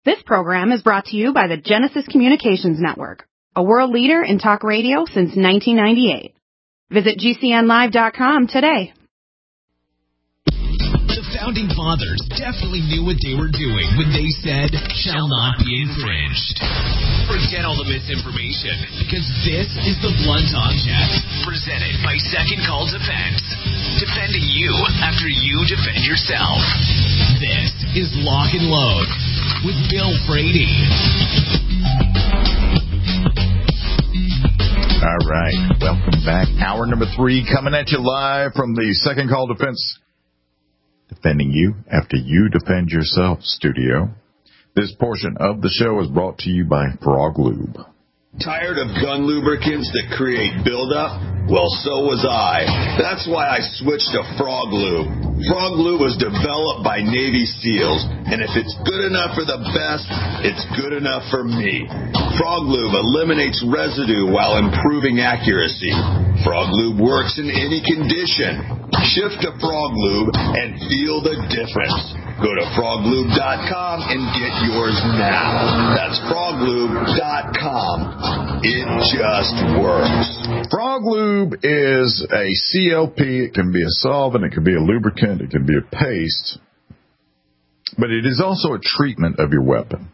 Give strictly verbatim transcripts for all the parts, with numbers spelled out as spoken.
This program is brought to you by the Genesis Communications Network, a world leader in talk radio since nineteen ninety-eight. Visit G C N live dot com today. The Founding Fathers definitely knew what they were doing when they said, shall not be infringed. Forget all the misinformation, because this is the Blunt Object, presented by Second Call Defense. Defending you after you defend yourself. This is Lock and Load with Bill Frady. All right, welcome back. Hour number three coming at you live from the Second Call Defense, defending you after you defend yourself studio. This portion of the show is brought to you by Frog Lube. Tired of gun lubricants that create buildup? Well, so was I. That's why I switched to Frog Lube. Frog Lube was developed by Navy SEALs, and if it's good enough for the best, it's good enough for me. Frog Lube eliminates residue while improving accuracy. Frog Lube works in any condition. Shift to Frog Lube and feel the difference. Go to frog lube dot com and get yours now. That's frog lube dot com. It just works. Frog Lube is a C L P. It can be a solvent. It can be a lubricant. It can be a paste. But it is also a treatment of your weapon.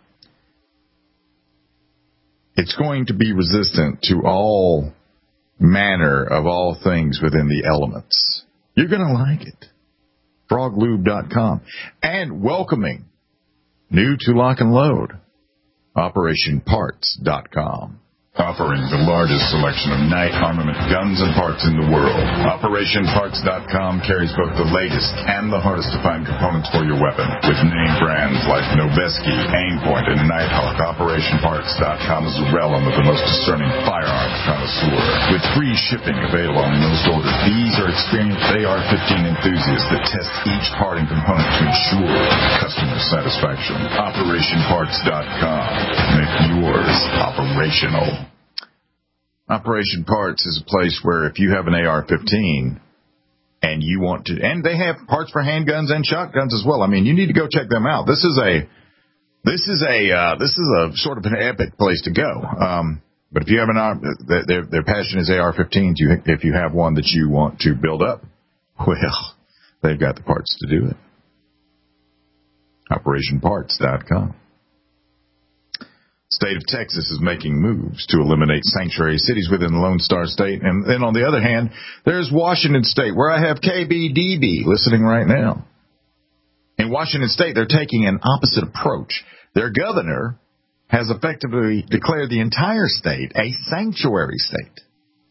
It's going to be resistant to all manner of all things within the elements. You're going to like it. frog lube dot com. And welcoming, new to Lock and Load, operation parts dot com. Offering the largest selection of night armament guns and parts in the world. operation parts dot com carries both the latest and the hardest to find components for your weapon. With name brands like Noveske, Aimpoint, and Nighthawk, operation parts dot com is a realm of the most discerning firearms connoisseur. With free shipping available on most orders, these are experienced A R fifteen enthusiasts that test each part and component to ensure customer satisfaction. operation parts dot com. Make yours operational. Operation Parts is a place where if you have an A R fifteen and you want to, and they have parts for handguns and shotguns as well. I mean, you need to go check them out. This is a, this is a, uh, this is a sort of an epic place to go. Um, but if you have an, their, their passion is A R fifteens. You, if you have one that you want to build up, well, they've got the parts to do it. operation parts dot com. State of Texas is making moves to eliminate sanctuary cities within the Lone Star State. And then on the other hand, there's Washington State, where I have K B D B listening right now. In Washington State, they're taking an opposite approach. Their governor has effectively declared the entire state a sanctuary state.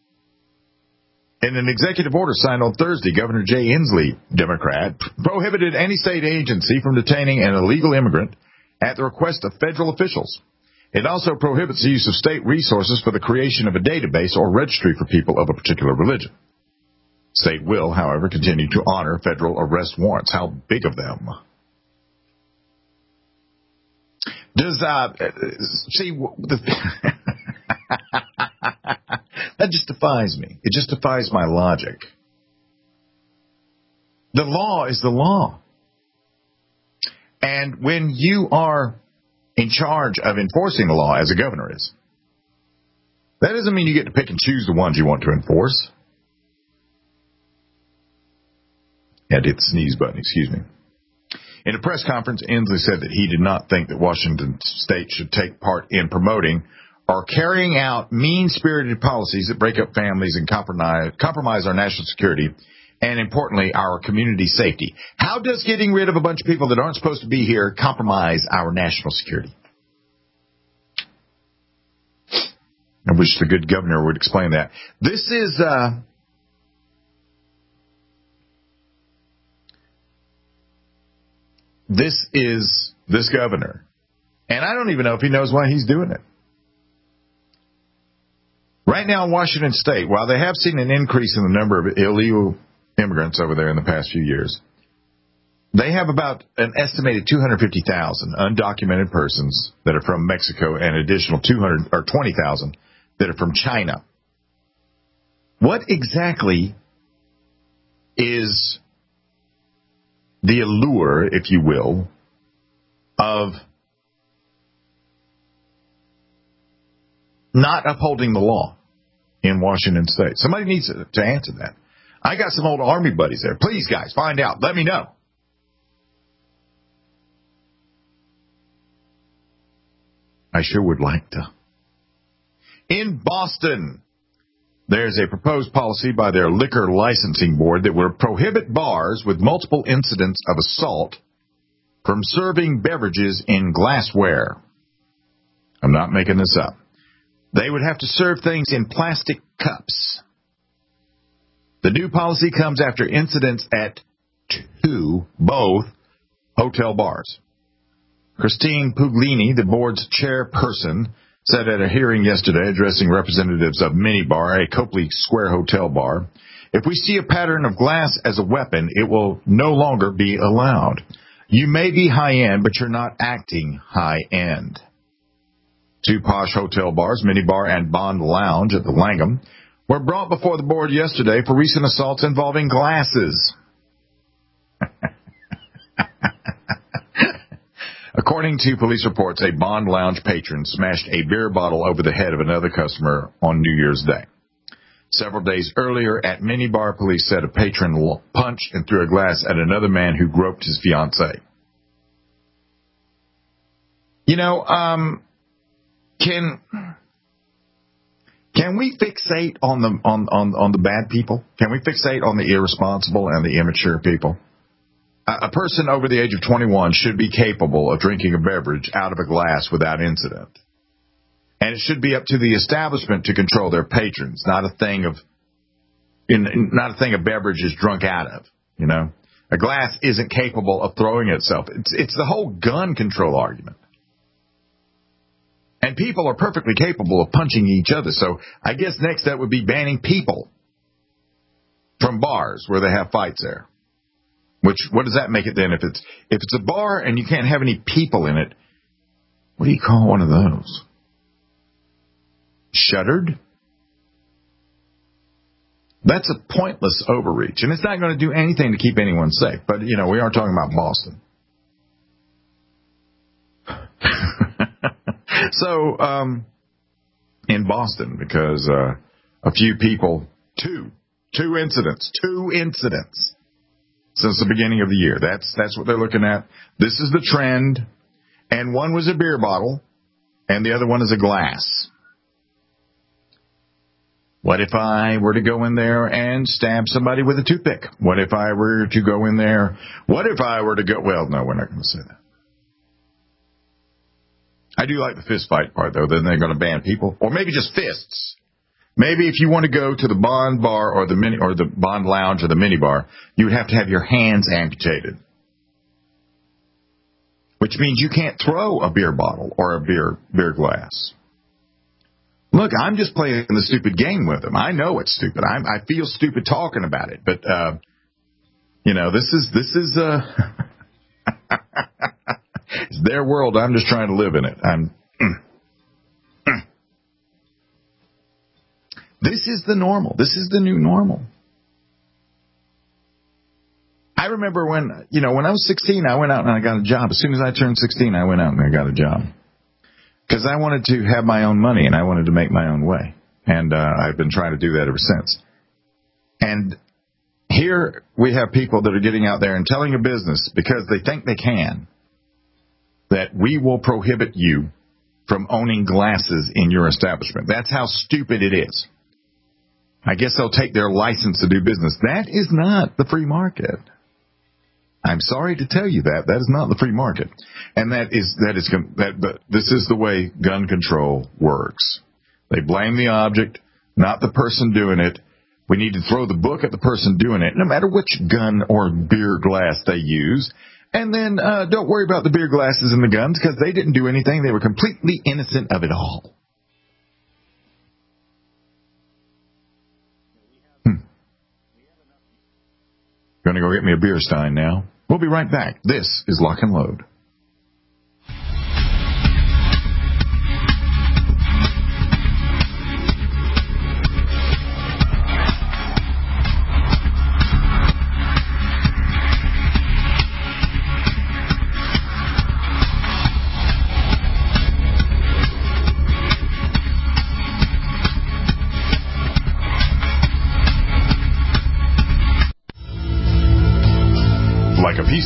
In an executive order signed on Thursday, Governor Jay Inslee, Democrat, prohibited any state agency from detaining an illegal immigrant at the request of federal officials. It also prohibits the use of state resources for the creation of a database or registry for people of a particular religion. State will, however, continue to honor federal arrest warrants. How big of them? Does, uh, see, the, that just defies me. It just defies my logic. The law is the law. And when you are in charge of enforcing the law, as a governor is, that doesn't mean you get to pick and choose the ones you want to enforce. Had to hit the sneeze button, excuse me. In a press conference, Inslee said that he did not think that Washington State should take part in promoting or carrying out mean-spirited policies that break up families and compromise, compromise our national security and, importantly, our community safety. How does getting rid of a bunch of people that aren't supposed to be here compromise our national security? I wish the good governor would explain that. This is, uh, this is this governor. And I don't even know if he knows why he's doing it. Right now in Washington State, while they have seen an increase in the number of illegal immigrants over there in the past few years, they have about an estimated two hundred fifty thousand undocumented persons that are from Mexico and an additional two hundred or twenty thousand that are from China. What exactly is the allure, if you will, of not upholding the law in Washington State? Somebody needs to, to answer that. I got some old Army buddies there. Please, guys, find out. Let me know. I sure would like to. In Boston, there's a proposed policy by their liquor licensing board that will prohibit bars with multiple incidents of assault from serving beverages in glassware. I'm not making this up. They would have to serve things in plastic cups. The new policy comes after incidents at two, both, hotel bars. Christine Puglini, the board's chairperson, said at a hearing yesterday addressing representatives of Minibar, a Copley Square hotel bar, if we see a pattern of glass as a weapon, it will no longer be allowed. You may be high-end, but you're not acting high-end. Two posh hotel bars, Minibar and Bond Lounge at the Langham, were brought before the board yesterday for recent assaults involving glasses. According to police reports, a Bond Lounge patron smashed a beer bottle over the head of another customer on New Year's Day. Several days earlier at Minibar, police said a patron punched and threw a glass at another man who groped his fiancée. You know, um, can can we fixate on the on, on, on the bad people? Can we fixate on the irresponsible and the immature people? A person over the age of twenty-one should be capable of drinking a beverage out of a glass without incident. And it should be up to the establishment to control their patrons, not a thing of, in, not a thing a beverage is drunk out of. You know, a glass isn't capable of throwing itself. It's it's the whole gun control argument. And people are perfectly capable of punching each other. So I guess next step would be banning people from bars where they have fights there. Which, what does that make it then? If it's if it's a bar and you can't have any people in it, what do you call one of those? Shuttered? That's a pointless overreach, and it's not going to do anything to keep anyone safe. But, you know, we are talking about Boston. so, um, in Boston, because uh, a few people, two, two incidents, two incidents. Since the beginning of the year. That's that's what they're looking at. This is the trend. And one was a beer bottle, and the other one is a glass. What if I were to go in there and stab somebody with a toothpick? What if I were to go in there? What if I were to go? Well, no, we're not going to say that. I do like the fist fight part, though. Then they're going to ban people. Or maybe just fists. Maybe if you want to go to the Bond Bar or the mini or the Bond Lounge or the Minibar, you would have to have your hands amputated. Which means you can't throw a beer bottle or a beer beer glass. Look, I'm just playing the stupid game with them. I know it's stupid. I'm, I feel stupid talking about it, but uh, you know, this is this is uh, it's their world. I'm just trying to live in it. I'm. This is the normal. This is the new normal. I remember when, you know, when I was sixteen, I went out and I got a job. As soon as I turned sixteen, I went out and I got a job. Because I wanted to have my own money and I wanted to make my own way. And uh, I've been trying to do that ever since. And here we have people that are getting out there and telling a business, because they think they can, that we will prohibit you from owning glasses in your establishment. That's how stupid it is. I guess they'll take their license to do business. That is not the free market. I'm sorry to tell you that. That is not the free market. And that is, that is, that, but this is the way gun control works. They blame the object, not the person doing it. We need to throw the book at the person doing it, no matter which gun or beer glass they use. And then uh, don't worry about the beer glasses and the guns, because they didn't do anything. They were completely innocent of it all. Going to go get me a beer stein now. We'll be right back. This is Lock and Load.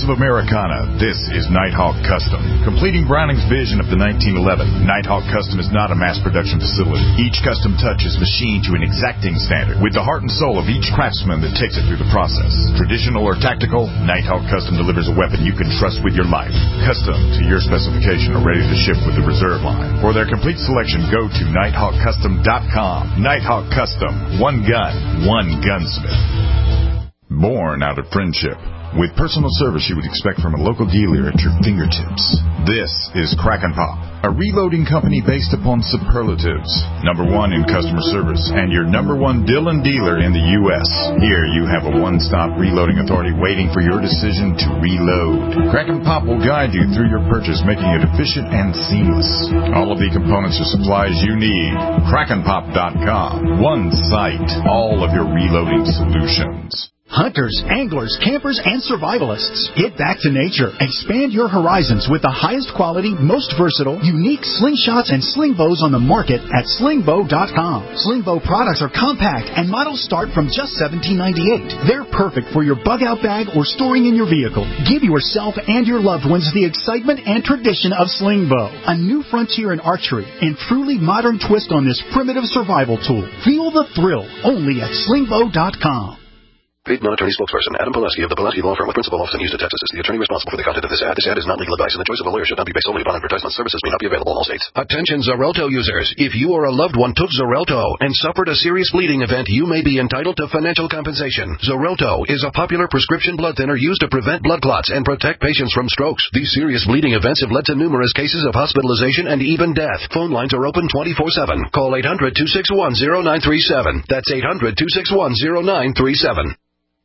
voice of Americana, this is Nighthawk Custom. Completing Browning's vision of the nineteen eleven, Nighthawk Custom is not a mass production facility. Each custom touch is machined to an exacting standard, with the heart and soul of each craftsman that takes it through the process. Traditional or tactical, Nighthawk Custom delivers a weapon you can trust with your life. Custom to your specification or ready to ship with the reserve line. For their complete selection, go to nighthawk custom dot com. Nighthawk Custom. One gun, one gunsmith. Born out of friendship, with personal service you would expect from a local dealer at your fingertips. This is Crack and Pop, a reloading company based upon superlatives. Number one in customer service and your number one Dillon dealer in the U S Here you have a one-stop reloading authority waiting for your decision to reload. Crack and Pop will guide you through your purchase, making it efficient and seamless. All of the components or supplies you need. crack and pop dot com. One site. All of your reloading solutions. Hunters, anglers, campers, and survivalists. Get back to nature. Expand your horizons with the highest quality, most versatile, unique slingshots and sling bows on the market at sling bow dot com. Sling bow products are compact and models start from just seventeen ninety-eight. They're perfect for your bug-out bag or storing in your vehicle. Give yourself and your loved ones the excitement and tradition of sling bow. A new frontier in archery and truly modern twist on this primitive survival tool. Feel the thrill only at sling bow dot com. Paid non-attorney spokesperson Adam Pulaski of the Pulaski Law Firm with principal office in Houston, Texas is the attorney responsible for the content of this ad. This ad is not legal advice, and the choice of a lawyer should not be based solely upon advertisement. Services may not be available in all states. Attention Xarelto users. If you or a loved one took Xarelto and suffered a serious bleeding event, you may be entitled to financial compensation. Xarelto is a popular prescription blood thinner used to prevent blood clots and protect patients from strokes. These serious bleeding events have led to numerous cases of hospitalization and even death. Phone lines are open twenty-four seven. Call eight hundred, two six one, zero nine three seven. That's eight hundred, two six one, zero nine three seven.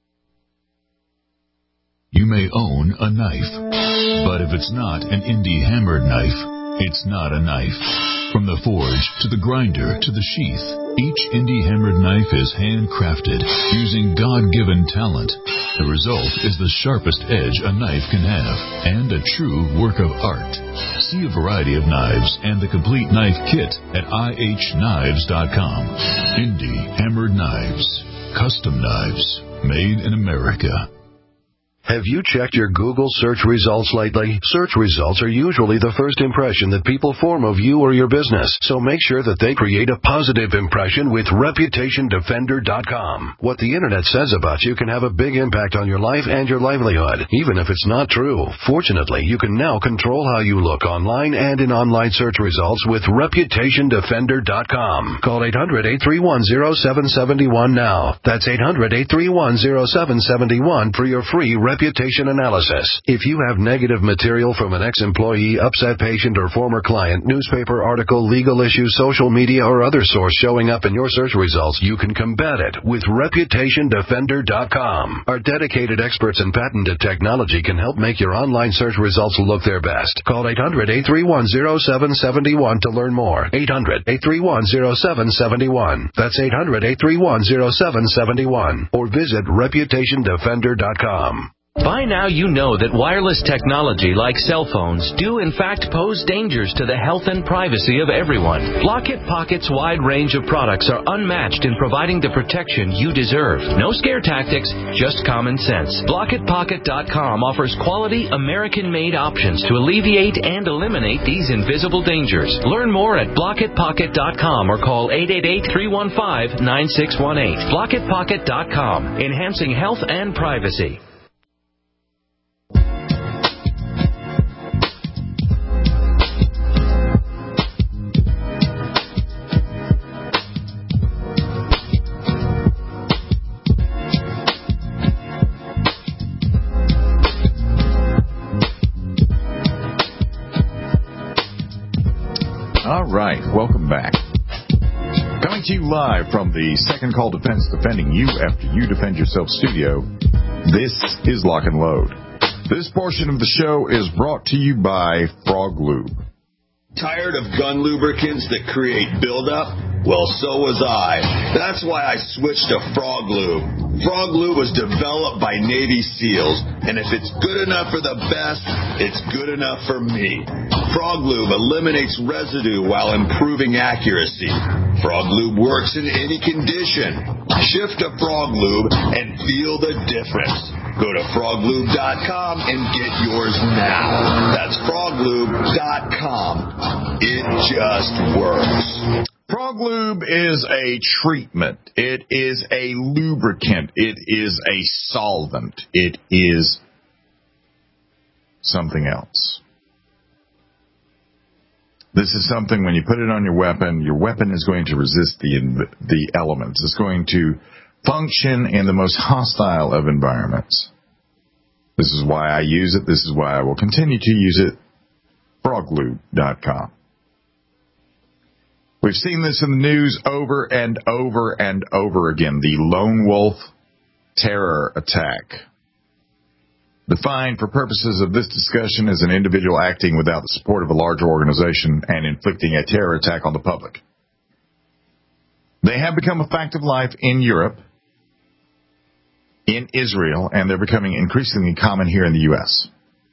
You may own a knife, but if it's not an indie hammered knife, it's not a knife. From the forge to the grinder to the sheath, each indie hammered knife is handcrafted using God-given talent. The result is the sharpest edge a knife can have and a true work of art. See a variety of knives and the complete knife kit at I H knives dot com. Indie hammered knives, custom knives, made in America. Have you checked your Google search results lately? Search results are usually the first impression that people form of you or your business, so make sure that they create a positive impression with reputation defender dot com. What the internet says about you can have a big impact on your life and your livelihood, even if it's not true. Fortunately, you can now control how you look online and in online search results with reputation defender dot com. Call eight hundred, eight three one, zero seven seven one now. That's eight hundred, eight three one, zero seven seven one for your free reputation reputation analysis. If you have negative material from an ex-employee, upset patient, or former client, newspaper article, legal issue, social media, or other source showing up in your search results, you can combat it with reputation defender dot com. Our dedicated experts in patented technology can help make your online search results look their best. Call eight hundred, eight three one, zero seven seven one to learn more. eight hundred, eight three one, zero seven seven one. That's eight hundred, eight three one, zero seven seven one. Or visit reputation defender dot com. By now you know that wireless technology like cell phones do in fact pose dangers to the health and privacy of everyone. Blockit Pocket's wide range of products are unmatched in providing the protection you deserve. No scare tactics, just common sense. Blockit Pocket dot com offers quality American-made options to alleviate and eliminate these invisible dangers. Learn more at Blockit Pocket dot com or call eight eight eight, three one five, nine six one eight. Blockit Pocket dot com, enhancing health and privacy. All right, welcome back. Coming to you live from the Second Call Defense Defending You After You Defend Yourself studio, this is Lock and Load. This portion of the show is brought to you by Frog Lube. Tired of gun lubricants that create buildup? Well, so was I. That's why I switched to Frog Lube. Frog Lube was developed by Navy SEALs, and if it's good enough for the best, it's good enough for me. Frog Lube eliminates residue while improving accuracy. Frog Lube works in any condition. Shift to Frog Lube and feel the difference. Go to frog lube dot com and get yours now. That's frog lube dot com. It just works. Frog Lube is a treatment. It is a lubricant. It is a solvent. It is something else. This is something when you put it on your weapon, your weapon is going to resist the the elements. It's going to function in the most hostile of environments. This is why I use it. This is why I will continue to use it. frog lube dot com. We've seen this in the news over and over and over again. The Lone Wolf terror attack. Defined for purposes of this discussion as an individual acting without the support of a larger organization and inflicting a terror attack on the public. They have become a fact of life in Europe, in Israel, and they're becoming increasingly common here in the U S.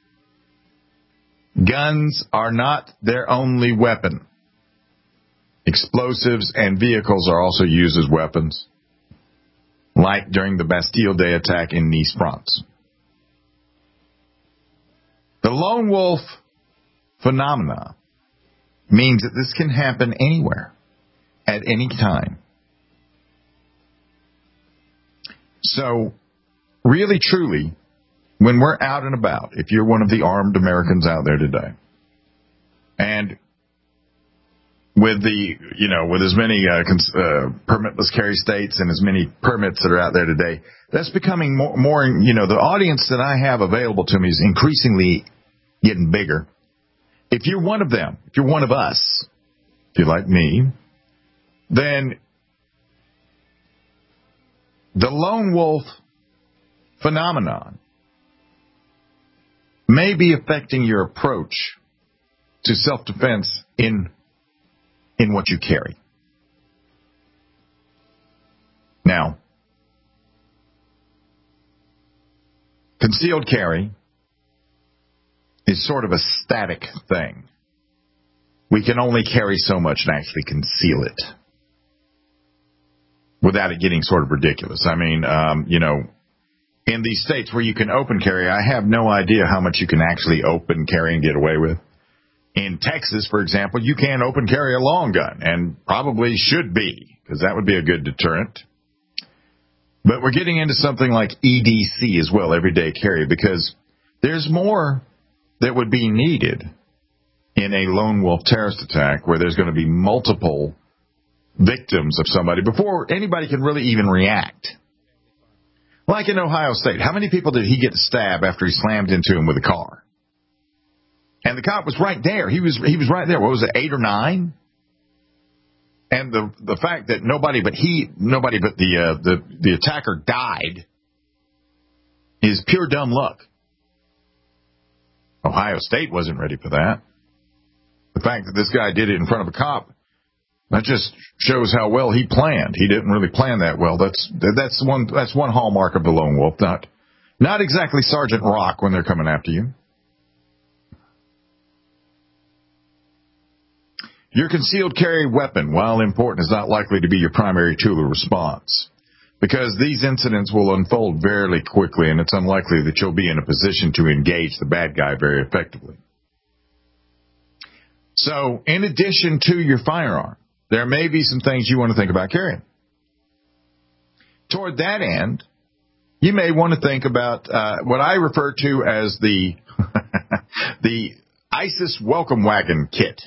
Guns are not their only weapon. Explosives and vehicles are also used as weapons, like during the Bastille Day attack in Nice, France. The lone wolf phenomena means that this can happen anywhere, at any time. So, really, truly, when we're out and about, if you're one of the armed Americans out there today, and with the, you know, with as many uh, cons- uh, permitless carry states and as many permits that are out there today, that's becoming more, more, you know, the audience that I have available to me is increasingly getting bigger. If you're one of them, if you're one of us, if you're like me, then the lone wolf phenomenon may be affecting your approach to self-defense in in what you carry. Now, concealed carry is sort of a static thing. We can only carry so much and actually conceal it without it getting sort of ridiculous. I mean, um, you know, in these states where you can open carry, I have no idea how much you can actually open carry and get away with. In Texas, for example, you can open carry a long gun, and probably should be, because that would be a good deterrent. But we're getting into something like E D C as well, everyday carry, because there's more that would be needed in a lone wolf terrorist attack where there's going to be multiple victims of somebody before anybody can really even react. Like in Ohio State, how many people did he get to stab after he slammed into him with a car? And the cop was right there. He was he was right there. What was it, eight or nine? And the the fact that nobody but he, nobody but the uh, the the attacker died is pure dumb luck. Ohio State wasn't ready for that. The fact that this guy did it in front of a cop, that just shows how well he planned. He didn't really plan that well. That's that's one that's one hallmark of the lone wolf. Not not exactly Sergeant Rock when they're coming after you. Your concealed carry weapon, while important, is not likely to be your primary tool of response, because these incidents will unfold very quickly, and it's unlikely that you'll be in a position to engage the bad guy very effectively. So, in addition to your firearm, there may be some things you want to think about carrying. Toward that end, you may want to think about uh, what I refer to as the the ISIS welcome wagon kit.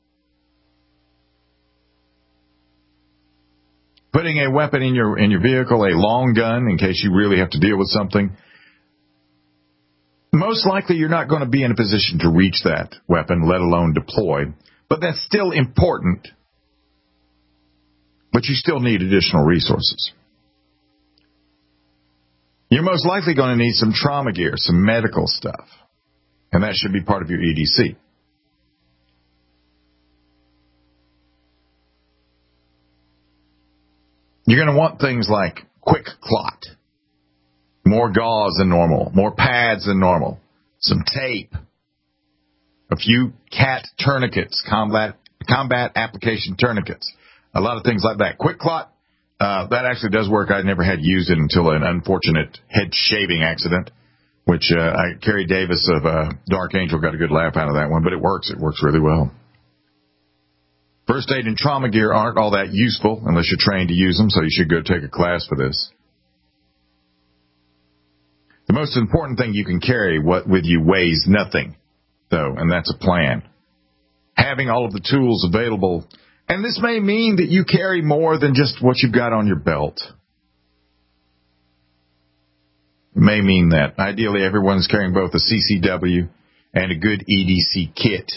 Putting a weapon in your in your vehicle, a long gun, in case you really have to deal with something. Most likely you're not going to be in a position to reach that weapon, let alone deploy. But that's still important. But you still need additional resources. You're most likely going to need some trauma gear, some medical stuff. And that should be part of your E D C. You're going to want things like quick clot, more gauze than normal, more pads than normal, some tape, a few cat tourniquets, combat combat application tourniquets, a lot of things like that. Quick clot, uh, that actually does work. I never had used it until an unfortunate head shaving accident, which uh, I, Kerry Davis of uh, Dark Angel got a good laugh out of that one, but it works. It works really well. First aid and trauma gear aren't all that useful unless you're trained to use them, so you should go take a class for this. The most important thing you can carry what with you weighs nothing, though, and that's a plan. Having all of the tools available, and this may mean that you carry more than just what you've got on your belt. It may mean that. Ideally, everyone's carrying both a C C W and a good E D C kit.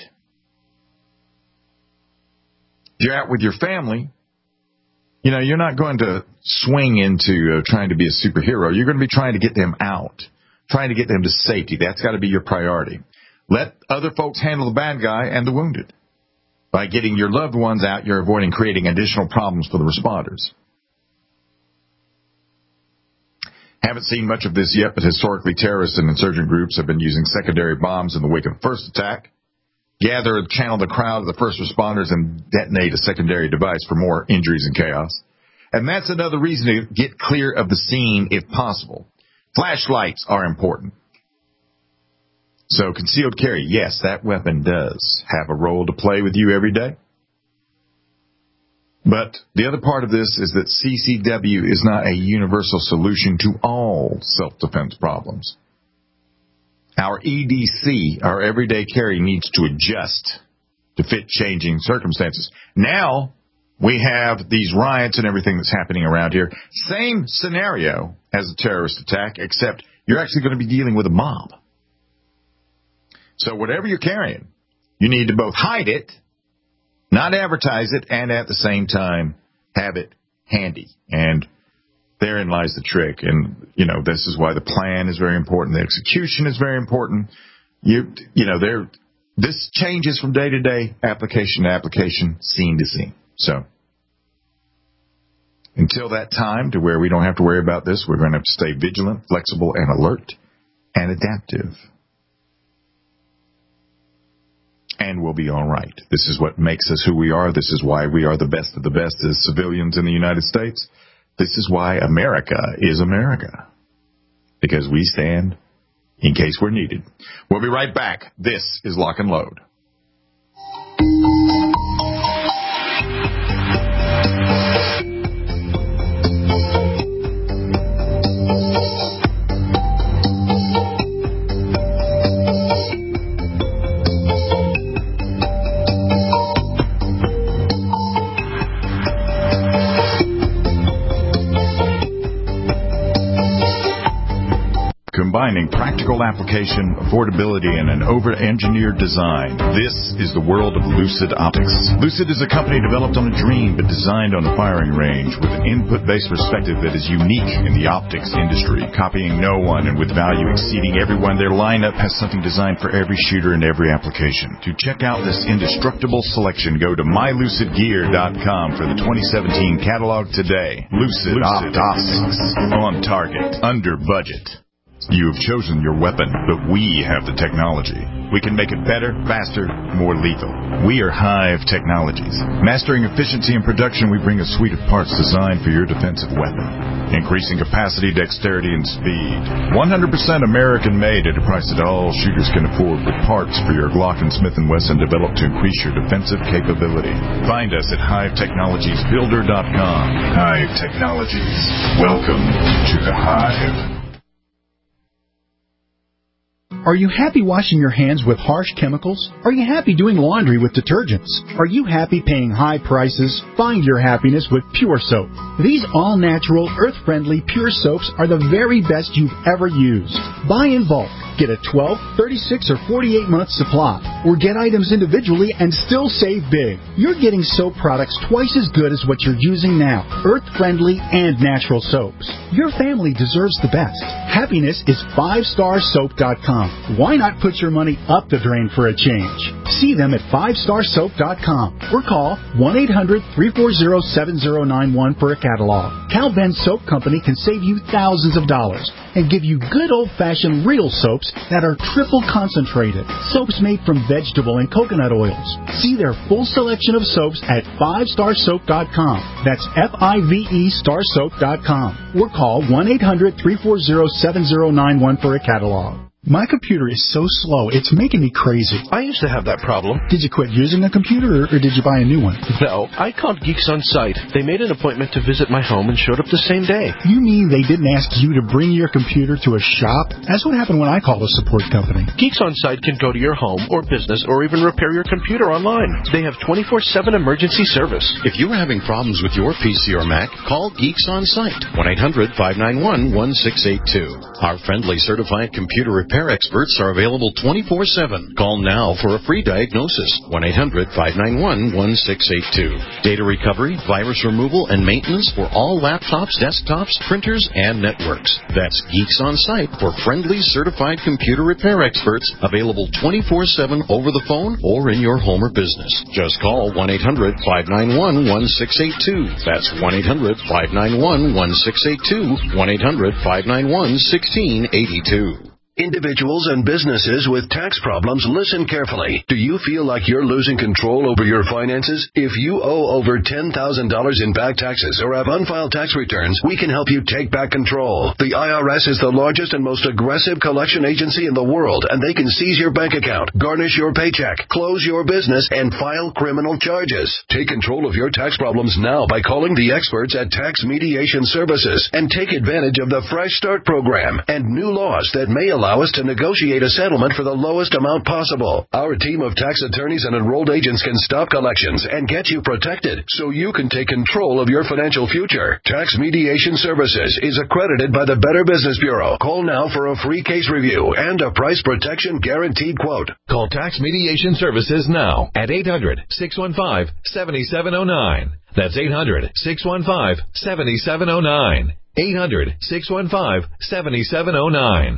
If you're out with your family, you know, you're not going to swing into uh, trying to be a superhero. You're going to be trying to get them out, trying to get them to safety. That's got to be your priority. Let other folks handle the bad guy and the wounded. By getting your loved ones out, you're avoiding creating additional problems for the responders. Haven't seen much of this yet, but historically terrorists and insurgent groups have been using secondary bombs in the wake of the first attack. Gather, channel the crowd of the first responders, and detonate a secondary device for more injuries and chaos. And that's another reason to get clear of the scene if possible. Flashlights are important. So concealed carry, yes, that weapon does have a role to play with you every day. But the other part of this is that C C W is not a universal solution to all self-defense problems. Our E D C, our everyday carry, needs to adjust to fit changing circumstances. Now we have these riots and everything that's happening around here. Same scenario as a terrorist attack, except you're actually going to be dealing with a mob. So whatever you're carrying, you need to both hide it, not advertise it, and at the same time have it handy. And therein lies the trick. And, you know, this is why the plan is very important. The execution is very important. You, you know, there, this changes from day to day, application to application, scene to scene. So until that time to where we don't have to worry about this, we're going to have to stay vigilant, flexible, and alert and adaptive. And we'll be all right. This is what makes us who we are. This is why we are the best of the best as civilians in the United States. This is why America is America. Because we stand in case we're needed. We'll be right back. This is Lock and Load. Combining practical application, affordability, and an over-engineered design. This is the world of Lucid Optics. Lucid is a company developed on a dream but designed on the firing range with an input-based perspective that is unique in the optics industry, copying no one and with value exceeding everyone. Their lineup has something designed for every shooter and every application. To check out this indestructible selection, go to my lucid gear dot com for the twenty seventeen catalog today. Lucid, Lucid Optics. On target, under budget. You have chosen your weapon, but we have the technology. We can make it better, faster, more lethal. We are Hive Technologies. Mastering efficiency and production, we bring a suite of parts designed for your defensive weapon. Increasing capacity, dexterity, and speed. one hundred percent American-made at a price that all shooters can afford, with parts for your Glock and Smith and Wesson developed to increase your defensive capability. Find us at hive technologies builder dot com. Hive Technologies. Welcome to the Hive. Are you happy washing your hands with harsh chemicals? Are you happy doing laundry with detergents? Are you happy paying high prices? Find your happiness with Pure Soap. These all-natural, earth-friendly Pure Soaps are the very best you've ever used. Buy in bulk. Get a twelve, thirty-six, or forty-eight month supply. Or get items individually and still save big. You're getting soap products twice as good as what you're using now. Earth-friendly and natural soaps. Your family deserves the best. Happiness is five star soap dot com. com. Why not put your money up the drain for a change? See them at five star soap dot com or call one eight hundred, three four zero, seven zero nine one for a catalog. Cal Ben Soap Company can save you thousands of dollars and give you good old-fashioned real soaps that are triple concentrated. Soaps made from vegetable and coconut oils. See their full selection of soaps at five star soap dot com. That's F I V E star soap dot com. Or call one eight hundred, three four zero, seven zero nine one for a catalog. My computer is so slow, it's making me crazy. I used to have that problem. Did you quit using a computer, or, or did you buy a new one? No, I called Geeks On Site. They made an appointment to visit my home and showed up the same day. You mean they didn't ask you to bring your computer to a shop? That's what happened when I called a support company. Geeks On Site can go to your home or business or even repair your computer online. They have twenty-four seven emergency service. If you're having problems with your P C or Mac, call Geeks On Site, one eight hundred, five nine one, one six eight two. Our friendly certified computer repair experts are available twenty-four seven. Call now for a free diagnosis, one eight hundred, five nine one, one six eight two. Data recovery, virus removal, and maintenance for all laptops, desktops, printers, and networks. That's Geeks On Site for friendly certified computer repair experts, available twenty-four seven over the phone or in your home or business. Just call one eight hundred, five nine one, one six eight two. That's one eight hundred, five nine one, one six eight two, one eight hundred, five nine one, one six eight two. Individuals and businesses with tax problems, listen carefully. Do you feel like you're losing control over your finances? If you owe over ten thousand dollars in back taxes or have unfiled tax returns, we can help you take back control. The I R S is the largest and most aggressive collection agency in the world, and they can seize your bank account, garnish your paycheck, close your business, and file criminal charges. Take control of your tax problems now by calling the experts at Tax Mediation Services and take advantage of the Fresh Start program and new laws that may allow us to negotiate a settlement for the lowest amount possible. Our team of tax attorneys and enrolled agents can stop collections and get you protected so you can take control of your financial future. Tax Mediation Services is accredited by the Better Business Bureau. Call now for a free case review and a price protection guaranteed quote. Call Tax Mediation Services now at eight hundred, six one five, seven seven zero nine. That's eight hundred, six one five, seven seven zero nine. eight hundred, six one five, seven seven zero nine.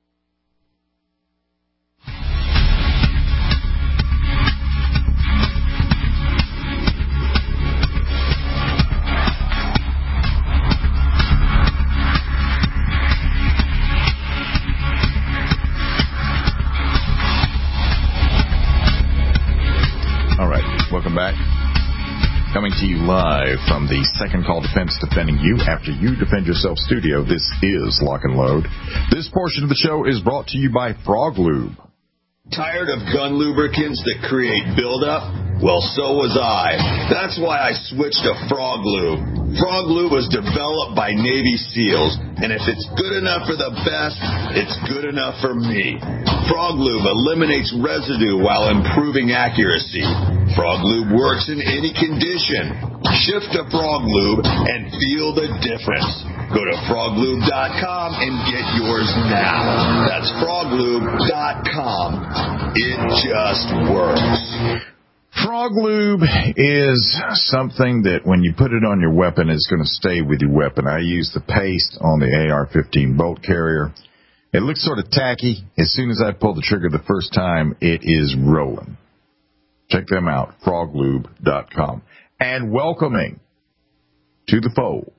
Welcome back. Coming to you live from the Second Call Defense Defending You After You Defend Yourself studio. This is Lock and Load. This portion of the show is brought to you by Frog Lube. Tired of gun lubricants that create buildup? Well, so was I. That's why I switched to Frog Lube. Frog Lube was developed by Navy SEALs, and if it's good enough for the best, it's good enough for me. Frog Lube eliminates residue while improving accuracy. Frog Lube works in any condition. Shift to Frog Lube and feel the difference. Go to frog lube dot com and get yours now. That's frog lube dot com. It just works. Frog Lube is something that when you put it on your weapon, it's going to stay with your weapon. I use the paste on the A R fifteen bolt carrier. It looks sort of tacky. As soon as I pull the trigger the first time, it is rolling. Check them out, frog lube dot com. And welcoming to the fold,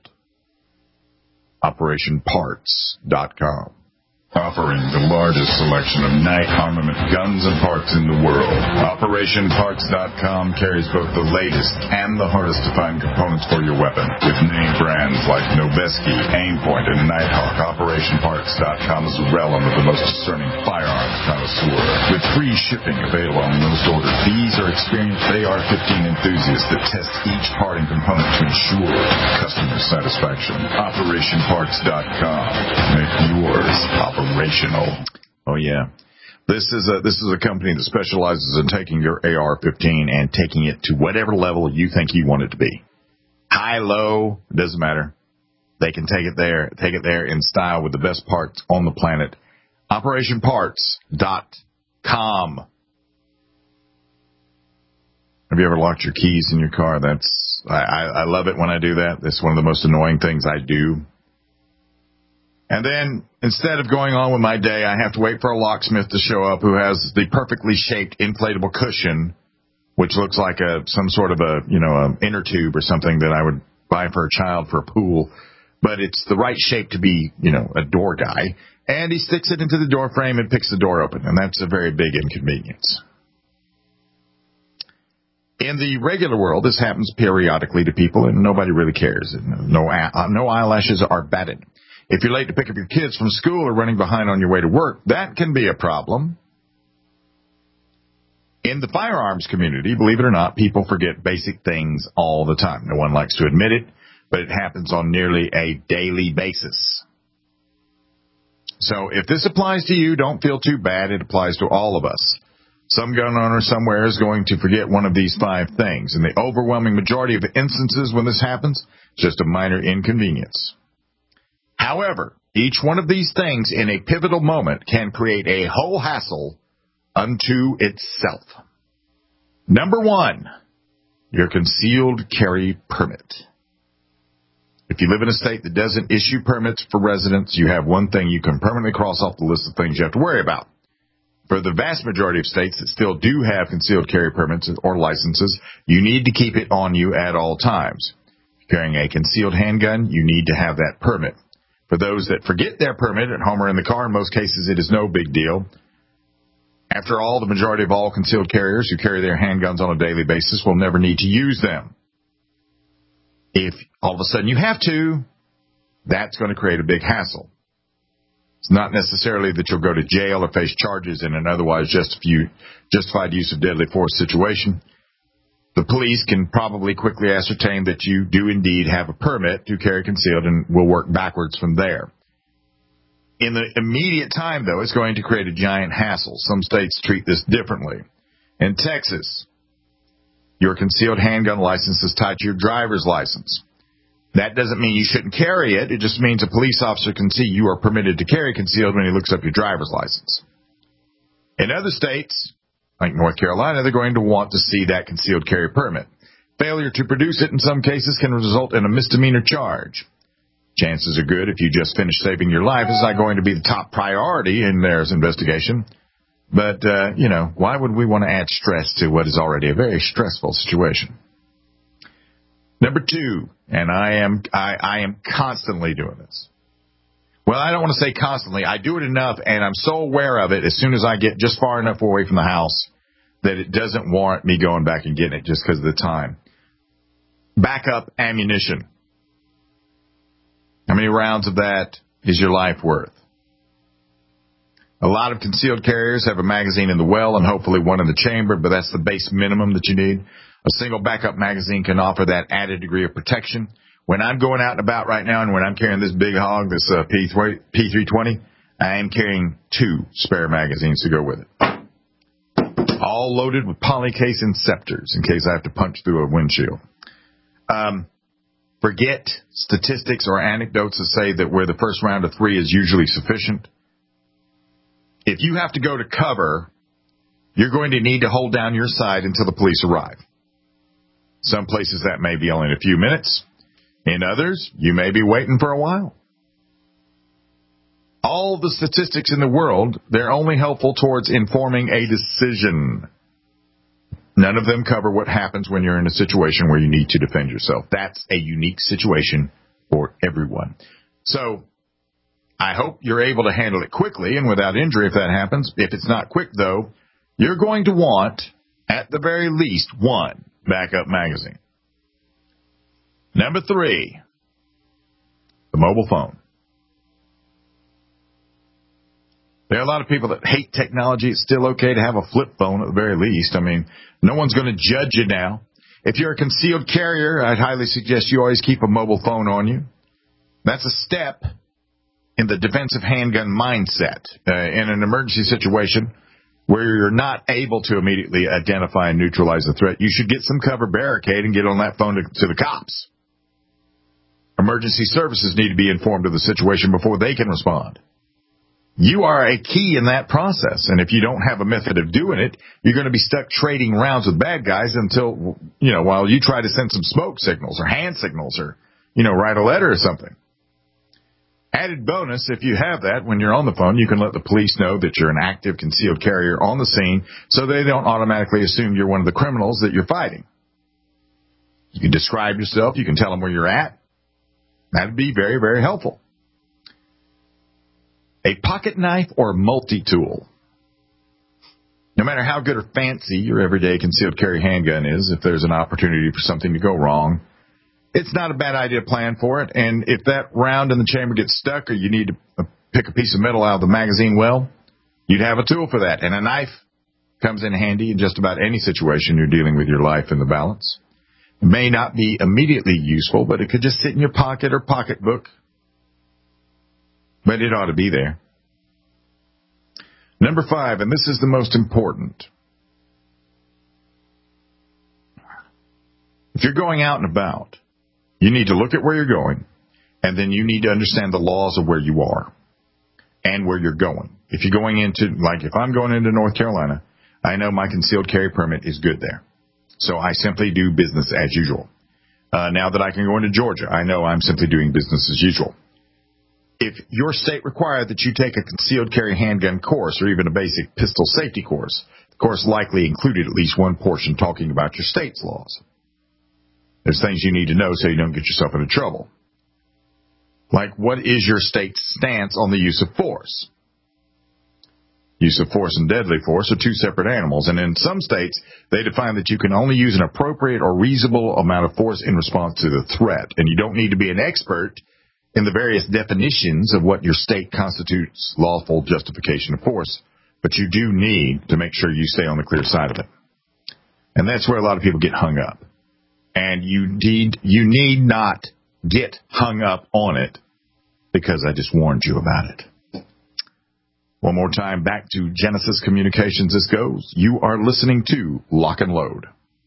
operation parts dot com. Offering the largest selection of night armament guns and parts in the world. operation parts dot com carries both the latest and the hardest to find components for your weapon. With name brands like Noveske, Aimpoint, and Nighthawk, operation parts dot com is a realm of the most discerning firearms connoisseur. With free shipping available on most orders, these are experienced A R fifteen enthusiasts that test each part and component to ensure customer satisfaction. operation parts dot com. Make yours operational. Oh yeah, this is a this is a company that specializes in taking your A R fifteen and taking it to whatever level you think you want it to be. High, low, doesn't matter. They can take it there, take it there in style with the best parts on the planet. operation parts dot com. Have you ever locked your keys in your car? That's I, I, I love it when I do that. That's one of the most annoying things I do. And then instead of going on with my day, I have to wait for a locksmith to show up who has the perfectly shaped inflatable cushion, which looks like a some sort of a, you know, an inner tube or something that I would buy for a child for a pool. But it's the right shape to be, you know, a door guy. And he sticks it into the door frame and picks the door open. And that's a very big inconvenience. In the regular world, this happens periodically to people, and nobody really cares. No, uh, no eyelashes are batted. If you're late to pick up your kids from school or running behind on your way to work, that can be a problem. In the firearms community, believe it or not, people forget basic things all the time. No one likes to admit it, but it happens on nearly a daily basis. So if this applies to you, don't feel too bad. It applies to all of us. Some gun owner somewhere is going to forget one of these five things. In the overwhelming majority of instances when this happens, it's just a minor inconvenience. However, each one of these things in a pivotal moment can create a whole hassle unto itself. Number one, your concealed carry permit. If you live in a state that doesn't issue permits for residents, you have one thing you can permanently cross off the list of things you have to worry about. For the vast majority of states that still do have concealed carry permits or licenses, you need to keep it on you at all times. If you're carrying a concealed handgun, you need to have that permit. For those that forget their permit at home or in the car, in most cases it is no big deal. After all, the majority of all concealed carriers who carry their handguns on a daily basis will never need to use them. If all of a sudden you have to, that's going to create a big hassle. It's not necessarily that you'll go to jail or face charges in an otherwise justified use of deadly force situation. The police can probably quickly ascertain that you do indeed have a permit to carry concealed and will work backwards from there. In the immediate time, though, it's going to create a giant hassle. Some states treat this differently. In Texas, your concealed handgun license is tied to your driver's license. That doesn't mean you shouldn't carry it. It just means a police officer can see you are permitted to carry concealed when he looks up your driver's license. In other states, like North Carolina, they're going to want to see that concealed carry permit. Failure to produce it in some cases can result in a misdemeanor charge. Chances are good if you just finished saving your life, it's not going to be the top priority in their investigation. But, uh, you know, why would we want to add stress to what is already a very stressful situation? Number two, and I am I, I am constantly doing this. Well, I don't want to say constantly. I do it enough, and I'm so aware of it as soon as I get just far enough away from the house that it doesn't warrant me going back and getting it just because of the time. Backup ammunition. How many rounds of that is your life worth? A lot of concealed carriers have a magazine in the well and hopefully one in the chamber, but that's the base minimum that you need. A single backup magazine can offer that added degree of protection. When I'm going out and about right now and when I'm carrying this big hog, this uh, P three twenty, I am carrying two spare magazines to go with it. All loaded with polycase inceptors in case I have to punch through a windshield. Um, forget statistics or anecdotes that say that where the first round of three is usually sufficient. If you have to go to cover, you're going to need to hold down your side until the police arrive. Some places that may be only a few minutes. In others, you may be waiting for a while. All the statistics in the world, they're only helpful towards informing a decision. None of them cover what happens when you're in a situation where you need to defend yourself. That's a unique situation for everyone. So, I hope you're able to handle it quickly and without injury if that happens. If it's not quick, though, you're going to want, at the very least, one backup magazine. Number three, the mobile phone. There are a lot of people that hate technology. It's still okay to have a flip phone at the very least. I mean, no one's going to judge you now. If you're a concealed carrier, I'd highly suggest you always keep a mobile phone on you. That's a step in the defensive handgun mindset. Uh, in an emergency situation where you're not able to immediately identify and neutralize the threat, you should get some cover, barricade, and get on that phone to, to the cops. Emergency services need to be informed of the situation before they can respond. You are a key in that process, and if you don't have a method of doing it, you're going to be stuck trading rounds with bad guys until, you know, while you try to send some smoke signals or hand signals or, you know, write a letter or something. Added bonus, if you have that, when you're on the phone, you can let the police know that you're an active concealed carrier on the scene so they don't automatically assume you're one of the criminals that you're fighting. You can describe yourself. You can tell them where you're at. That would be very, very helpful. A pocket knife or multi-tool. No matter how good or fancy your everyday concealed carry handgun is, if there's an opportunity for something to go wrong, it's not a bad idea to plan for it. And if that round in the chamber gets stuck or you need to pick a piece of metal out of the magazine well, you'd have a tool for that. And a knife comes in handy in just about any situation you're dealing with your life in the balance. It may not be immediately useful, but it could just sit in your pocket or pocketbook. But it ought to be there. Number five, and this is the most important. If you're going out and about, you need to look at where you're going, and then you need to understand the laws of where you are and where you're going. If you're going into, like if I'm going into North Carolina, I know my concealed carry permit is good there. So I simply do business as usual. Uh, now that I can go into Georgia, I know I'm simply doing business as usual. If your state required that you take a concealed carry handgun course or even a basic pistol safety course, the course likely included at least one portion talking about your state's laws. There's things you need to know so you don't get yourself into trouble. Like, what is your state's stance on the use of force? Use of force and deadly force are two separate animals, and in some states, they define that you can only use an appropriate or reasonable amount of force in response to the threat, and you don't need to be an expert in the various definitions of what your state constitutes lawful justification of force, but you do need to make sure you stay on the clear side of it. And that's where a lot of people get hung up. And you need, you need not get hung up on it because I just warned you about it. One more time, back to Genesis Communications this goes. You are listening to Lock and Load.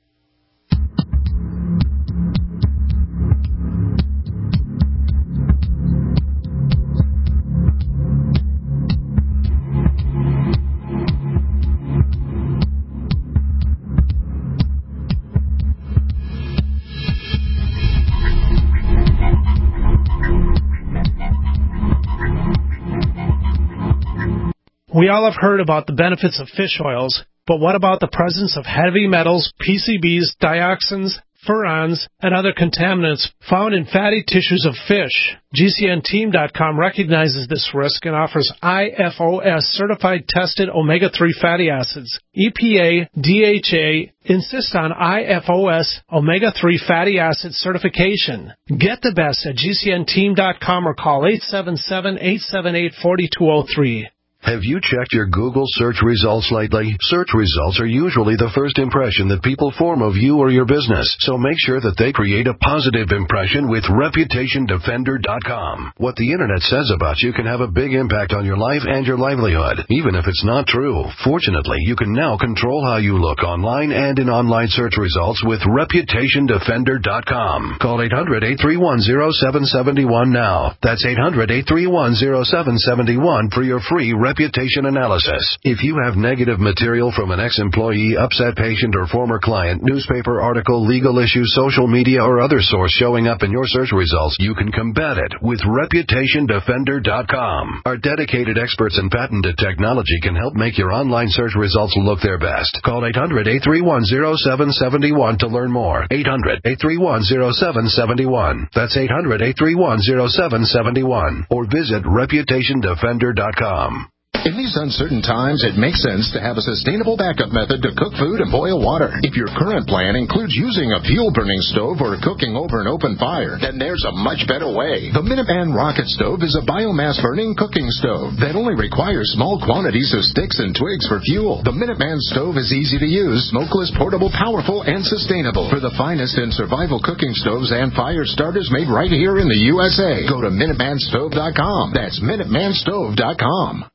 We all have heard about the benefits of fish oils, but what about the presence of heavy metals, P C Bs, dioxins, furans, and other contaminants found in fatty tissues of fish? G C N team dot com recognizes this risk and offers I F O S certified tested omega three fatty acids. E P A, D H A insist on I F O S omega three fatty acid certification. Get the best at G C N team dot com or call eight seven seven, eight seven eight, four two zero three. Have you checked your Google search results lately? Search results are usually the first impression that people form of you or your business, so make sure that they create a positive impression with reputation defender dot com. What the internet says about you can have a big impact on your life and your livelihood, even if it's not true. Fortunately, you can now control how you look online and in online search results with reputation defender dot com. Call eight hundred, eight three one, zero seven seven one now. That's eight hundred, eight three one, zero seven seven one for your free reputation analysis. If you have negative material from an ex-employee, upset patient, or former client, newspaper article, legal issue, social media, or other source showing up in your search results, you can combat it with reputation defender dot com. Our dedicated experts in patented technology can help make your online search results look their best. Call eight hundred, eight three one, zero seven seven one to learn more. eight hundred, eight three one, zero seven seven one. That's eight hundred, eight three one, zero seven seven one. Or visit reputation defender dot com. In these uncertain times, it makes sense to have a sustainable backup method to cook food and boil water. If your current plan includes using a fuel-burning stove or cooking over an open fire, then there's a much better way. The Minuteman Rocket Stove is a biomass-burning cooking stove that only requires small quantities of sticks and twigs for fuel. The Minuteman Stove is easy to use, smokeless, portable, powerful, and sustainable. For the finest in survival cooking stoves and fire starters made right here in the U S A, go to Minuteman Stove dot com. That's Minuteman Stove dot com.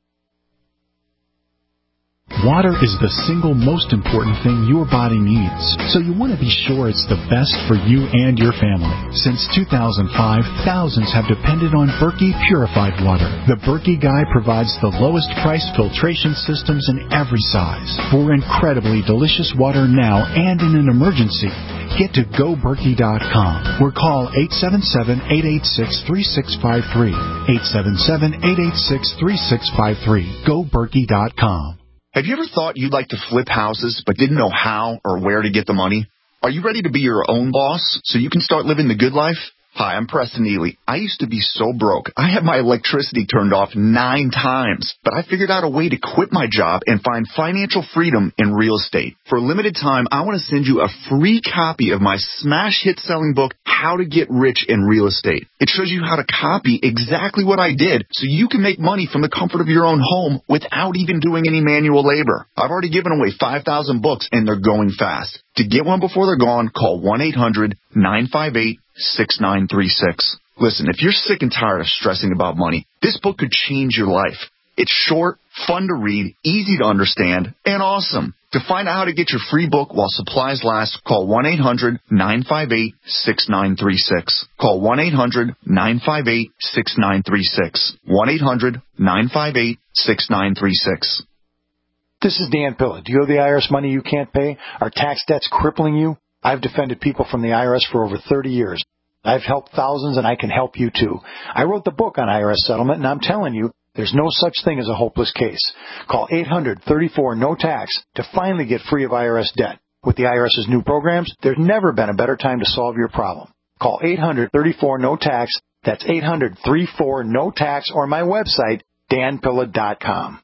Water is the single most important thing your body needs, so you want to be sure it's the best for you and your family. Since two thousand five, thousands have depended on Berkey purified water. The Berkey Guy provides the lowest price filtration systems in every size for incredibly delicious water now and in an emergency. get to go berkey dot com or call eight seven seven, eight eight six, three six five three. eight seven seven, eight eight six, three six five three. go berkey dot com. Have you ever thought you'd like to flip houses but didn't know how or where to get the money? Are you ready to be your own boss so you can start living the good life? Hi, I'm Preston Ely. I used to be so broke. I had my electricity turned off nine times, but I figured out a way to quit my job and find financial freedom in real estate. For a limited time, I want to send you a free copy of my smash hit selling book, How to Get Rich in Real Estate. It shows you how to copy exactly what I did so you can make money from the comfort of your own home without even doing any manual labor. I've already given away five thousand books and they're going fast. To get one before they're gone, call one eight hundred, nine five eight, six nine three six. Listen, if you're sick and tired of stressing about money, this book could change your life. It's short, fun to read, easy to understand, and awesome. To find out how to get your free book while supplies last, call one eight hundred, nine five eight, six nine three six. Call one eight hundred, nine five eight, six nine three six. one eight hundred, nine five eight, six nine three six. This is Dan Pilla. Do you owe the I R S money you can't pay? Are tax debts crippling you? I've defended people from the I R S for over thirty years. I've helped thousands, and I can help you, too. I wrote the book on I R S settlement, and I'm telling you, there's no such thing as a hopeless case. Call eight hundred, thirty-four, no tax to finally get free of I R S debt. With the I R S's new programs, there's never been a better time to solve your problem. Call eight hundred, thirty-four, no tax. That's eight hundred, thirty-four, no tax, or my website, dan pilla dot com.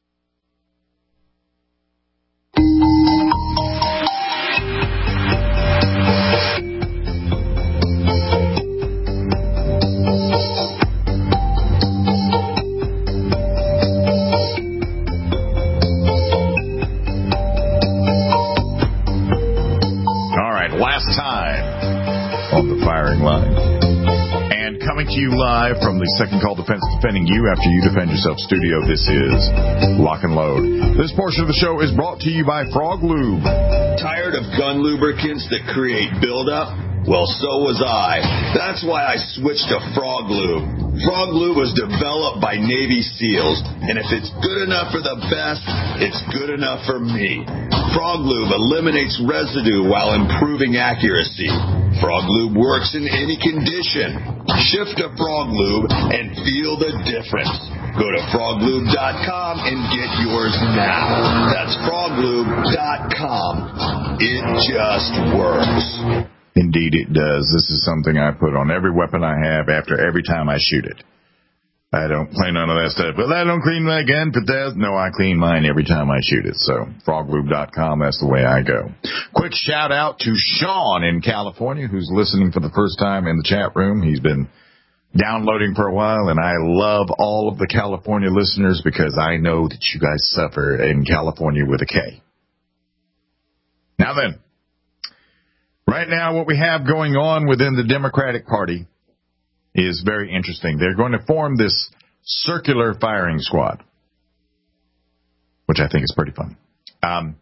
Last time on the firing line. And coming to you live from the Second Call Defense Defending You After You Defend Yourself studio, this is Lock and Load. This portion of the show is brought to you by Frog Lube. Tired of gun lubricants that create buildup? Well, so was I. That's why I switched to Frog Lube. Frog Lube was developed by Navy SEALs, and if it's good enough for the best, it's good enough for me. Frog Lube eliminates residue while improving accuracy. Frog Lube works in any condition. Shift to Frog Lube and feel the difference. Go to frog lube dot com and get yours now. That's frog lube dot com. It just works. Indeed it does. This is something I put on every weapon I have after every time I shoot it. I don't play none of that stuff. Well, I don't clean my gun for that. No, I clean mine every time I shoot it. So, frog lube dot com, that's the way I go. Quick shout out to Sean in California, who's listening for the first time in the chat room. He's been downloading for a while, and I love all of the California listeners because I know that you guys suffer in California with a K. Now then. Right now, what we have going on within the Democratic Party is very interesting. They're going to form this circular firing squad, which I think is pretty fun. Um,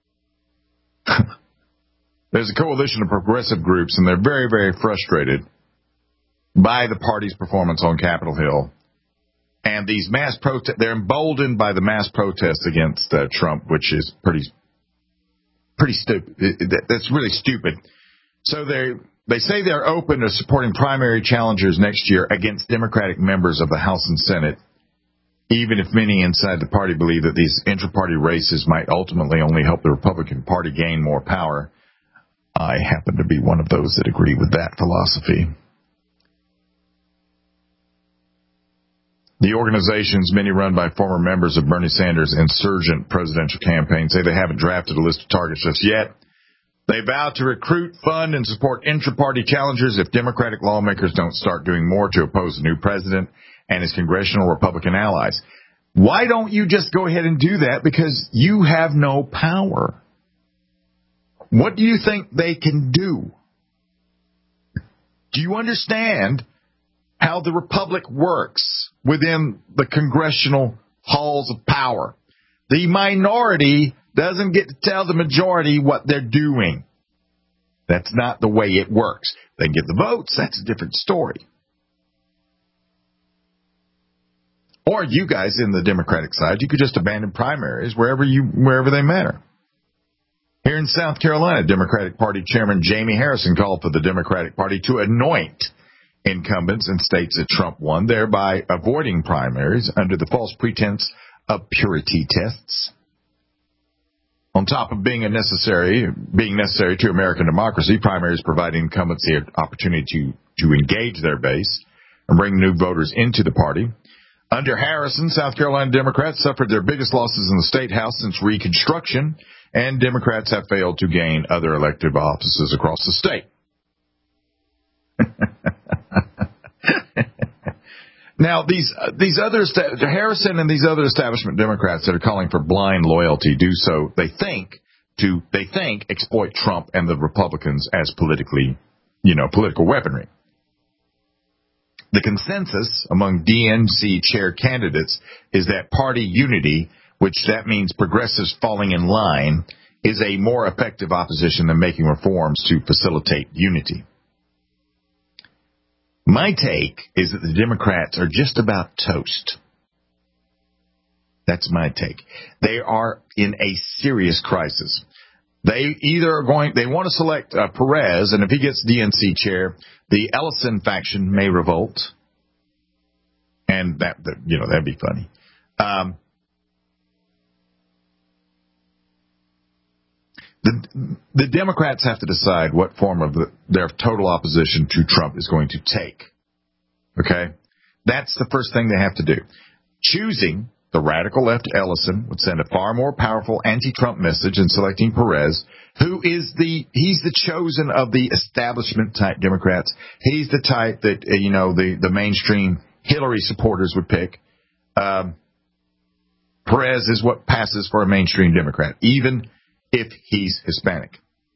there's a coalition of progressive groups, and they're very, very frustrated by the party's performance on Capitol Hill. And these mass protests, they're emboldened by the mass protests against uh, Trump, which is pretty pretty stupid. That's really stupid. So they they say they're open to supporting primary challengers next year against Democratic members of the House and Senate, even if many inside the party believe that these intra-party races might ultimately only help the Republican Party gain more power. I happen to be one of those that agree with that philosophy. The organizations, many run by former members of Bernie Sanders' insurgent presidential campaign, say they haven't drafted a list of targets just yet. They vow to recruit, fund, and support intra-party challengers if Democratic lawmakers don't start doing more to oppose the new president and his congressional Republican allies. Why don't you just go ahead and do that? Because you have no power. What do you think they can do? Do you understand how the republic works within the congressional halls of power? The minority doesn't get to tell the majority what they're doing. That's not the way it works. They get the votes. That's a different story. Or you guys in the Democratic side, you could just abandon primaries wherever you wherever they matter. Here in South Carolina, Democratic Party Chairman Jamie Harrison called for the Democratic Party to anoint incumbents in states that Trump won, thereby avoiding primaries under the false pretense of purity tests. On top of being a necessary, being necessary to American democracy, primaries provide incumbents the opportunity to, to engage their base and bring new voters into the party. Under Harrison, South Carolina Democrats suffered their biggest losses in the state house since Reconstruction, and Democrats have failed to gain other elective offices across the state. Now, these uh, these other Harrison and these other establishment Democrats that are calling for blind loyalty do so, they think, to they think exploit Trump and the Republicans as politically, you know, political weaponry. The consensus among D N C chair candidates is that party unity, which that means progressives falling in line, is a more effective opposition than making reforms to facilitate unity. My take is that the Democrats are just about toast. That's my take. They are in a serious crisis. They either are going, they want to select uh, Perez, and if he gets D N C chair, the Ellison faction may revolt. And that, that you know, that'd be funny. Um, the, the Democrats have to decide what form of the, their total opposition to Trump is going to take. Okay? That's the first thing they have to do. Choosing the radical left Ellison would send a far more powerful anti-Trump message than selecting Perez, who is the, he's the chosen of the establishment type Democrats. He's the type that, uh, you know, the, the mainstream Hillary supporters would pick. Um, Perez is what passes for a mainstream Democrat, even if he's Hispanic.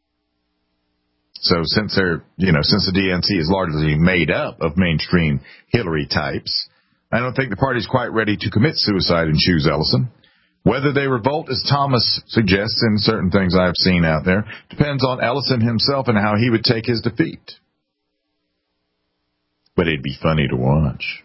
So since they're, you know, since the D N C is largely made up of mainstream Hillary types, I don't think the party's quite ready to commit suicide and choose Ellison. Whether they revolt, as Thomas suggests in certain things I've seen out there, depends on Ellison himself and how he would take his defeat. But it'd be funny to watch.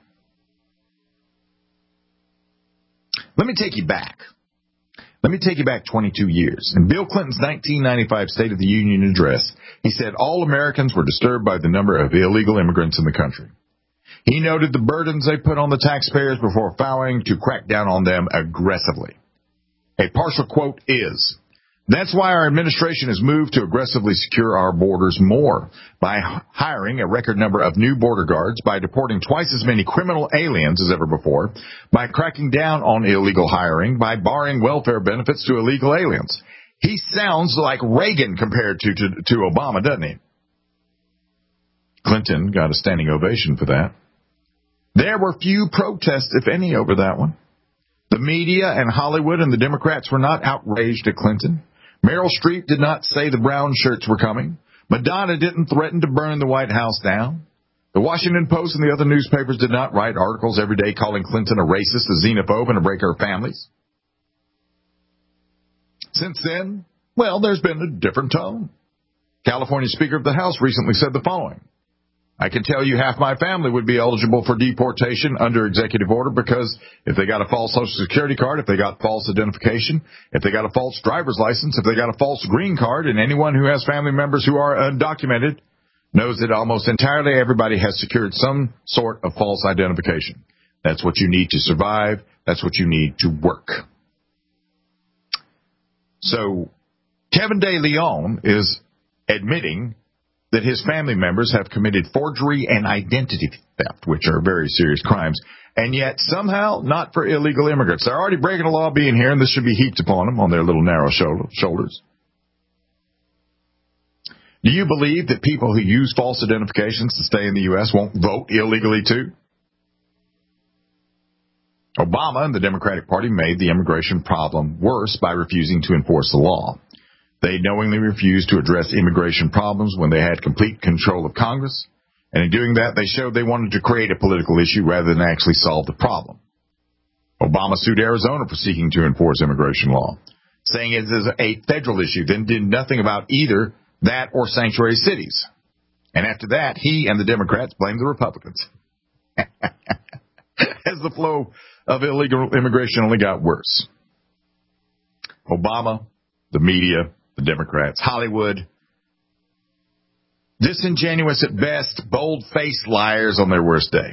Let me take you back. Let me take you back twenty-two years. In Bill Clinton's nineteen ninety-five State of the Union address, he said all Americans were disturbed by the number of illegal immigrants in the country. He noted the burdens they put on the taxpayers before vowing to crack down on them aggressively. A partial quote is, "That's why our administration has moved to aggressively secure our borders more, by hiring a record number of new border guards, by deporting twice as many criminal aliens as ever before, by cracking down on illegal hiring, by barring welfare benefits to illegal aliens." He sounds like Reagan compared to, to, to Obama, doesn't he? Clinton got a standing ovation for that. There were few protests, if any, over that one. The media and Hollywood and the Democrats were not outraged at Clinton. Meryl Streep did not say the brown shirts were coming. Madonna didn't threaten to burn the White House down. The Washington Post and the other newspapers did not write articles every day calling Clinton a racist, a xenophobe, and a breaker of families. Since then, well, there's been a different tone. California Speaker of the House recently said the following: "I can tell you half my family would be eligible for deportation under executive order because if they got a false Social Security card, if they got false identification, if they got a false driver's license, if they got a false green card, and anyone who has family members who are undocumented knows that almost entirely everybody has secured some sort of false identification. That's what you need to survive. That's what you need to work." So Kevin De Leon is admitting that his family members have committed forgery and identity theft, which are very serious crimes, and yet somehow not for illegal immigrants. They're already breaking the law being here, and this should be heaped upon them on their little narrow shoulders. Do you believe that people who use false identifications to stay in the U S won't vote illegally too? Obama and the Democratic Party made the immigration problem worse by refusing to enforce the law. They knowingly refused to address immigration problems when they had complete control of Congress, and in doing that, they showed they wanted to create a political issue rather than actually solve the problem. Obama sued Arizona for seeking to enforce immigration law, saying it is a federal issue, then did nothing about either that or sanctuary cities. And after that, he and the Democrats blamed the Republicans. As the flow of illegal immigration only got worse. Obama, the media, the Democrats. Hollywood, disingenuous at best, bold-faced liars on their worst day.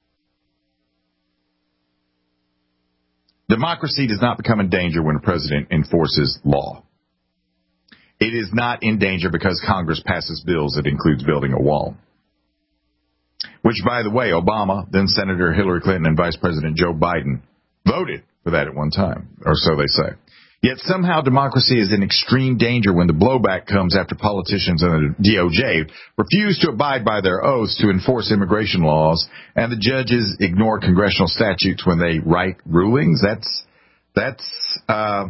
Democracy does not become in danger when a president enforces law. It is not in danger because Congress passes bills that includes building a wall. Which, by the way, Obama, then Senator Hillary Clinton, and Vice President Joe Biden voted for that at one time, or so they say. Yet somehow democracy is in extreme danger when the blowback comes after politicians and the D O J refuse to abide by their oaths to enforce immigration laws, and the judges ignore congressional statutes when they write rulings. That's, that's, uh,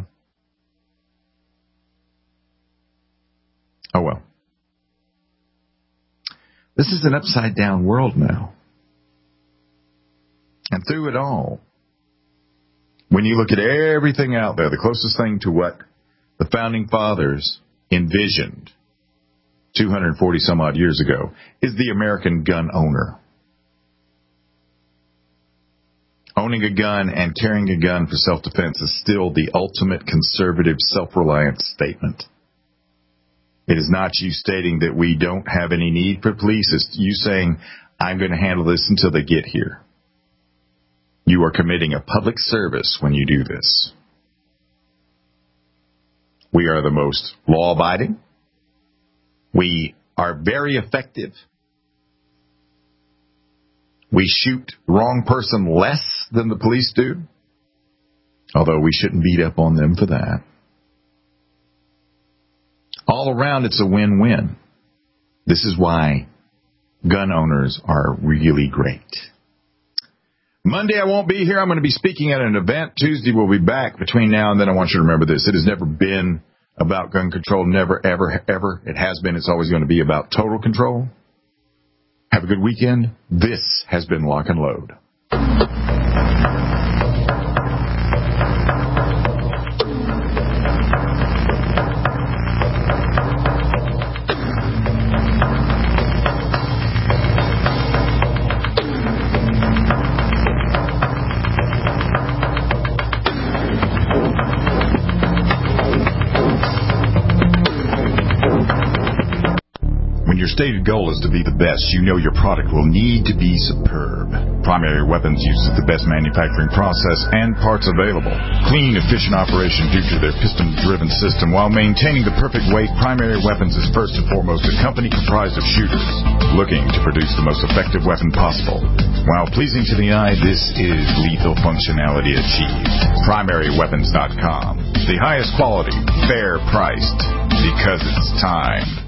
oh well. This is an upside-down world now. And through it all, when you look at everything out there, the closest thing to what the Founding Fathers envisioned two hundred forty some odd years ago is the American gun owner. Owning a gun and carrying a gun for self-defense is still the ultimate conservative self-reliance statement. It is not you stating that we don't have any need for police. It's you saying, I'm going to handle this until they get here. You are committing a public service when you do this. We are the most law-abiding. We are very effective. We shoot the wrong person less than the police do, although we shouldn't beat up on them for that. All around, it's a win-win. This is why gun owners are really great. Monday, I won't be here. I'm going to be speaking at an event. Tuesday, we'll be back. Between now and then, I want you to remember this. It has never been about gun control. Never, ever, ever. It has been. It's always going to be about total control. Have a good weekend. This has been Lock and Load. Stated goal is to be the best. You know your product will need to be superb. Primary Weapons uses the best manufacturing process and parts available. Clean, efficient operation due to their piston-driven system. While maintaining the perfect weight, Primary Weapons is first and foremost a company comprised of shooters looking to produce the most effective weapon possible. While pleasing to the eye, this is lethal functionality achieved. Primary Weapons dot com. The highest quality, fair priced, because it's time.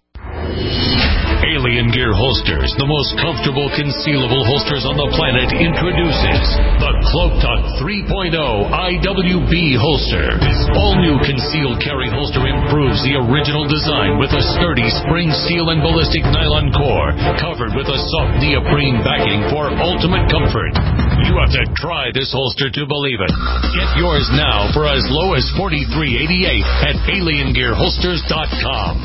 Alien Gear Holsters, the most comfortable concealable holsters on the planet, introduces the Cloak Talk three point oh I W B holster. This all-new concealed carry holster improves the original design with a sturdy spring steel and ballistic nylon core, covered with a soft neoprene backing for ultimate comfort. You have to try this holster to believe it. Get yours now for as low as forty-three eighty-eight at alien gear holsters dot com.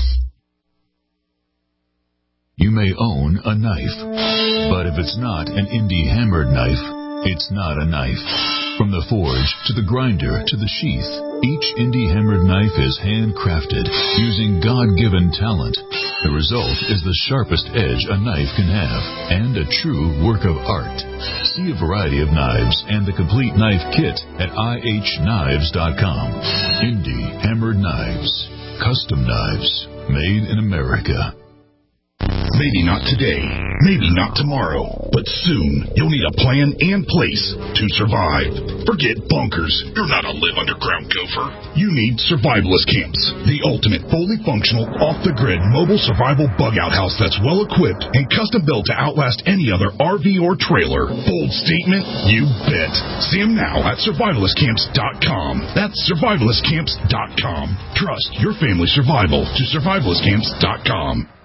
You may own a knife, but if it's not an indie hammered knife, it's not a knife. From the forge to the grinder to the sheath, each indie hammered knife is handcrafted using God-given talent. The result is the sharpest edge a knife can have and a true work of art. See a variety of knives and the complete knife kit at I H knives dot com. Indie hammered knives, custom knives, made in America. Maybe not today, maybe not tomorrow, but soon you'll need a plan and place to survive. Forget bunkers. You're not a live underground gopher. You need survivalist camps, the ultimate fully functional, off-the-grid mobile survival bug-out house that's well-equipped and custom-built to outlast any other R V or trailer. Bold statement? You bet. See them now at survivalist camps dot com. That's survivalist camps dot com. Trust your family's survival to survivalist camps dot com.